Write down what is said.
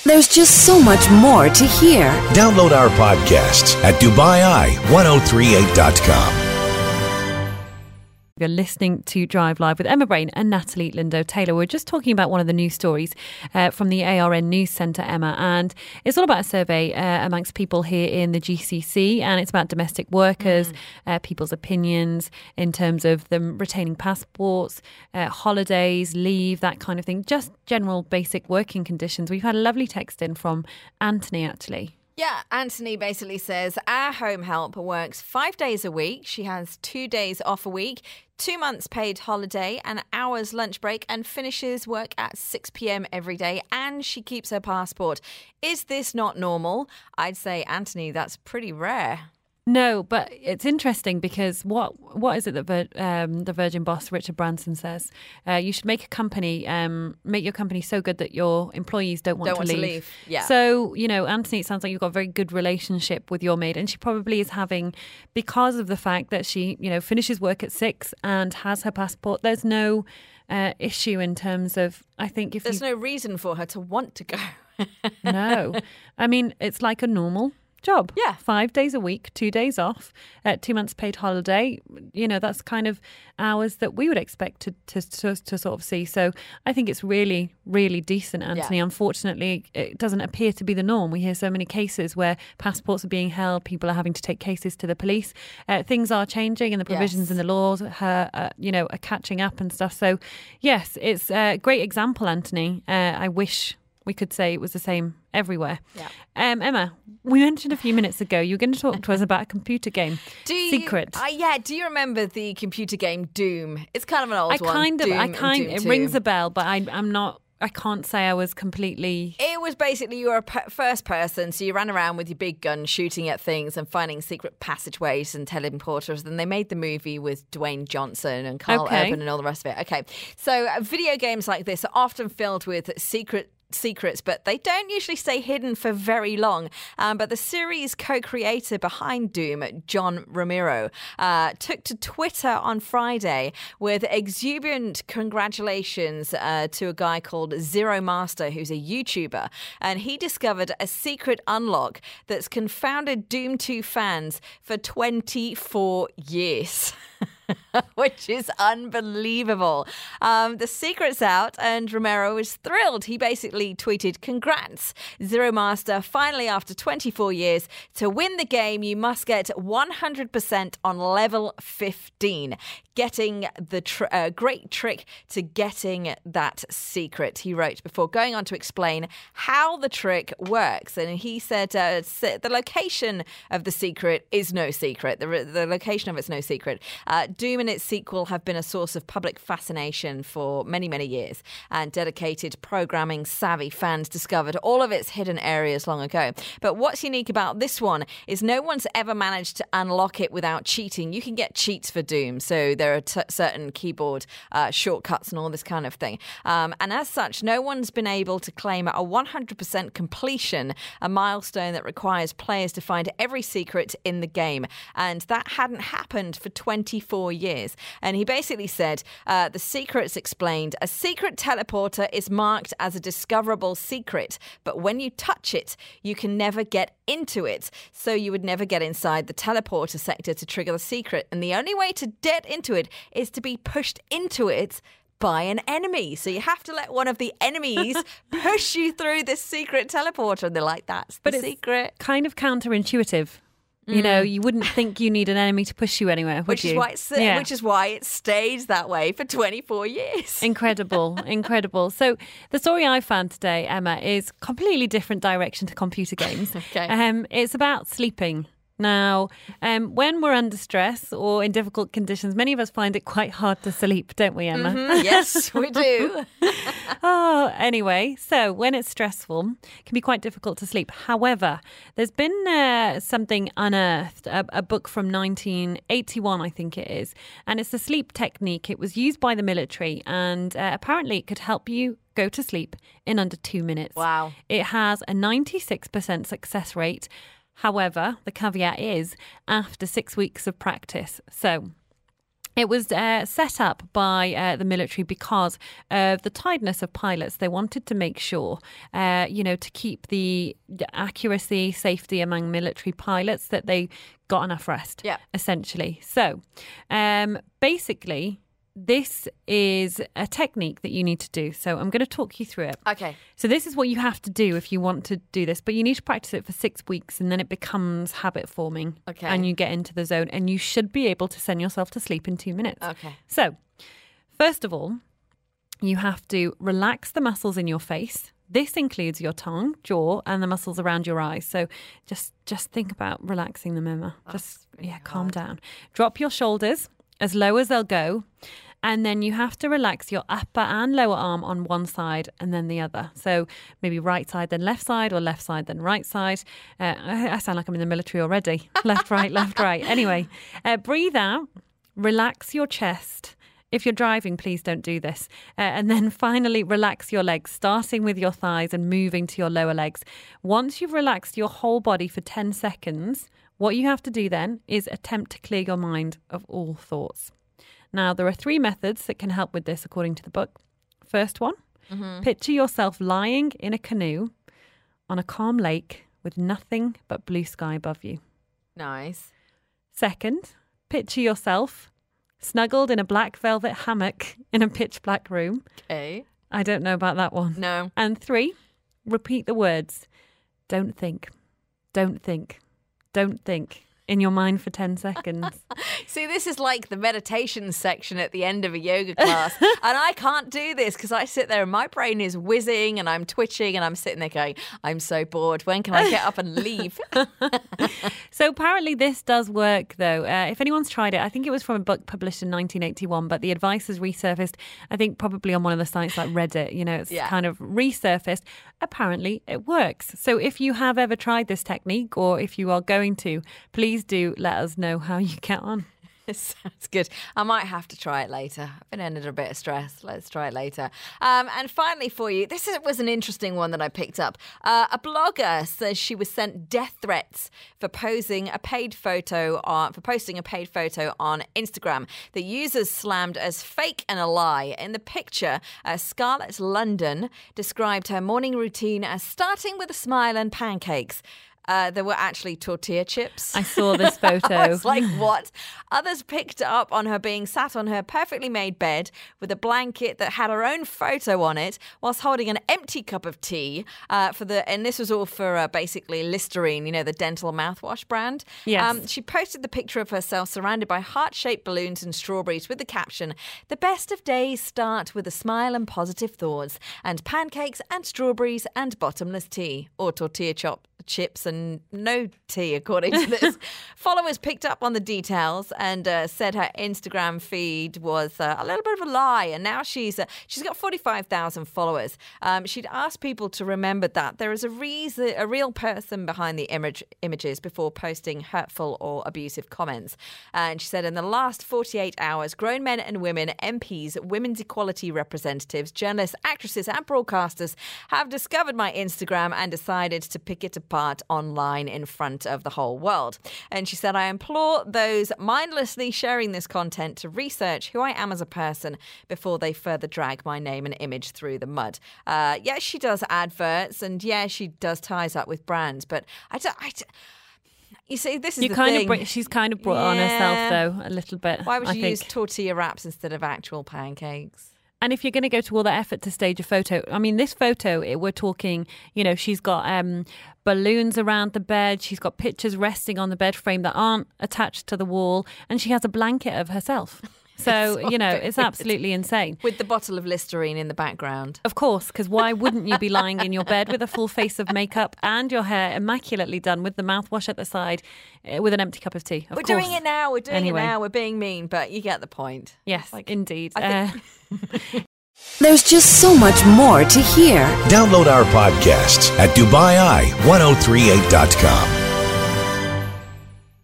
There's just so much more to hear. Download our podcasts at DubaiI1038.com. You're listening to Drive Live with Emma Brain and Natalie Lindo-Taylor. We're just talking about one of the news stories from the ARN News Centre, Emma, and it's all about a survey amongst people here in the GCC, and it's about domestic workers, people's opinions in terms of them retaining passports, holidays, leave, that kind of thing, just general basic working conditions. We've had a lovely text in from Anthony, actually. Yeah, Anthony basically says our home help works 5 days a week. She has 2 days off a week, 2 months paid holiday, an hour's lunch break, and finishes work at 6 p.m. every day. And she keeps her passport. Is this not normal? I'd say, Anthony, that's pretty rare. No, but it's interesting because what is it that the Virgin boss Richard Branson says? You should make your company so good that your employees don't want to leave. Yeah. So, Anthony, it sounds like you've got a very good relationship with your maid, and she probably is having, because of the fact that she, finishes work at 6 and has her passport, there's no issue in terms of, I think if there's no reason for her to want to go. No. I mean, it's like a normal job. Yeah. 5 days a week, 2 days off, 2 months paid holiday. That's kind of hours that we would expect to sort of see. So I think it's really, really decent, Anthony. Yeah. Unfortunately, it doesn't appear to be the norm. We hear so many cases where passports are being held, people are having to take cases to the police. Things are changing and the provisions in the laws are catching up and stuff. So yes, it's a great example, Anthony. I wish we could say it was the same everywhere. Yeah. Emma, we mentioned a few minutes ago you were going to talk to us about a computer game. Secret. Do you remember the computer game Doom? It's kind of an old one. It rings a bell, but I'm not. I can't say I was completely... It was basically you were a first person, so you ran around with your big gun shooting at things and finding secret passageways and teleporters. And they made the movie with Dwayne Johnson and Carl Urban and all the rest of it. Okay, so video games like this are often filled with secrets, but they don't usually stay hidden for very long. But the series co-creator behind Doom, John Romero, took to Twitter on Friday with exuberant congratulations to a guy called Zero Master, who's a YouTuber, and he discovered a secret unlock that's confounded Doom 2 fans for 24 years. Which is unbelievable. The secret's out and Romero is thrilled. He basically tweeted, "Congrats, Zero Master. Finally, after 24 years, to win the game, you must get 100% on level 15. Getting the great trick to getting that secret," he wrote, before going on to explain how the trick works. And he said the location of the secret is no secret. The location of it's no secret. Doom and its sequel have been a source of public fascination for many, many years, and dedicated programming savvy fans discovered all of its hidden areas long ago. But what's unique about this one is no one's ever managed to unlock it without cheating. You can get cheats for Doom, so there are certain keyboard shortcuts and all this kind of thing. And as such, no one's been able to claim a 100% completion, a milestone that requires players to find every secret in the game. And that hadn't happened for 24 years. And he basically said, the secret's explained. A secret teleporter is marked as a discoverable secret, but when you touch it, you can never get into it. So you would never get inside the teleporter sector to trigger the secret. And the only way to get into it is to be pushed into it by an enemy. So you have to let one of the enemies push you through this secret teleporter. And they're like, that's the secret. Kind of counterintuitive. You wouldn't think you need an enemy to push you anywhere, would you? Which is why it stayed that way for 24 years. Incredible. So the story I found today, Emma, is completely different direction to computer games. Okay. It's about sleeping. Now, when we're under stress or in difficult conditions, many of us find it quite hard to sleep, don't we, Emma? Mm-hmm. Yes, we do. Anyway, so when it's stressful, it can be quite difficult to sleep. However, there's been something unearthed, a book from 1981, I think it is, and it's the sleep technique. It was used by the military, and apparently it could help you go to sleep in under 2 minutes. Wow. It has a 96% success rate. However, the caveat is after 6 weeks of practice. So It was set up by the military because of the tiredness of pilots. They wanted to make sure, to keep the accuracy, safety among military pilots, that they got enough rest, essentially. So basically, this is a technique that you need to do. So I'm going to talk you through it. Okay. So this is what you have to do if you want to do this, but you need to practice it for 6 weeks and then it becomes habit forming. Okay. And you get into the zone and you should be able to send yourself to sleep in 2 minutes. Okay. So first of all, you have to relax the muscles in your face. This includes your tongue, jaw, and the muscles around your eyes. So just think about relaxing them, Emma. Calm down. Drop your shoulders as low as they'll go. And then you have to relax your upper and lower arm on one side and then the other. So maybe right side, then left side, or left side, then right side. I sound like I'm in the military already. Left, right, left, right. Anyway, breathe out, relax your chest. If you're driving, please don't do this. And then finally, relax your legs, starting with your thighs and moving to your lower legs. Once you've relaxed your whole body for 10 seconds, what you have to do then is attempt to clear your mind of all thoughts. Now, there are 3 methods that can help with this, according to the book. First one, picture yourself lying in a canoe on a calm lake with nothing but blue sky above you. Nice. Second, picture yourself snuggled in a black velvet hammock in a pitch black room. Okay. I don't know about that one. No. And 3, repeat the words, don't think, don't think, don't think, in your mind for 10 seconds. See, this is like the meditation section at the end of a yoga class. And I can't do this because I sit there and my brain is whizzing and I'm twitching and I'm sitting there going, I'm so bored. When can I get up and leave? So apparently this does work, though. If anyone's tried it, I think it was from a book published in 1981, but the advice has resurfaced, I think probably on one of the sites like Reddit. It's kind of resurfaced. Apparently it works. So if you have ever tried this technique or if you are going to, please do let us know how you get on. Sounds good. I might have to try it later. I've been under a bit of stress. Let's try it later. And finally for you, this was an interesting one that I picked up. A blogger says she was sent death threats for posting a paid photo on Instagram. The users slammed as fake and a lie. In the picture, Scarlett London described her morning routine as starting with a smile and pancakes. There were actually tortilla chips. I saw this photo. I was like, what? Others picked up on her being sat on her perfectly made bed with a blanket that had her own photo on it whilst holding an empty cup of tea and this was all for basically Listerine, the dental mouthwash brand. Yes. She posted the picture of herself surrounded by heart-shaped balloons and strawberries with the caption, "The best of days start with a smile and positive thoughts, and pancakes and strawberries and bottomless tea," or tortilla chips and no tea, according to this. Followers picked up on the details and said her Instagram feed was a little bit of a lie, and now she's got 45,000 followers. She'd asked people to remember that there is a real person behind the images before posting hurtful or abusive comments. And she said, in the last 48 hours, grown men and women, MPs, women's equality representatives, journalists, actresses and broadcasters have discovered my Instagram and decided to pick it apart online in front of the whole world. And she said, I implore those mindlessly sharing this content to research who I am as a person before they further drag my name and image through the mud. Yes, she does adverts, and yeah, she does ties up with brands, but you see, this is thing. She's kind of brought on herself, though, a little bit. Why would you use tortilla wraps instead of actual pancakes? And if you're going to go to all that effort to stage a photo, I mean, this photo, we're talking, she's got balloons around the bed. She's got pictures resting on the bed frame that aren't attached to the wall. And she has a blanket of herself. So, it's absolutely insane. With the bottle of Listerine in the background. Of course, because why wouldn't you be lying in your bed with a full face of makeup and your hair immaculately done with the mouthwash at the side with an empty cup of tea? We're doing it now. We're doing it now. We're being mean, but you get the point. Yes, indeed. There's just so much more to hear. Download our podcasts at DubaiEye1038.com.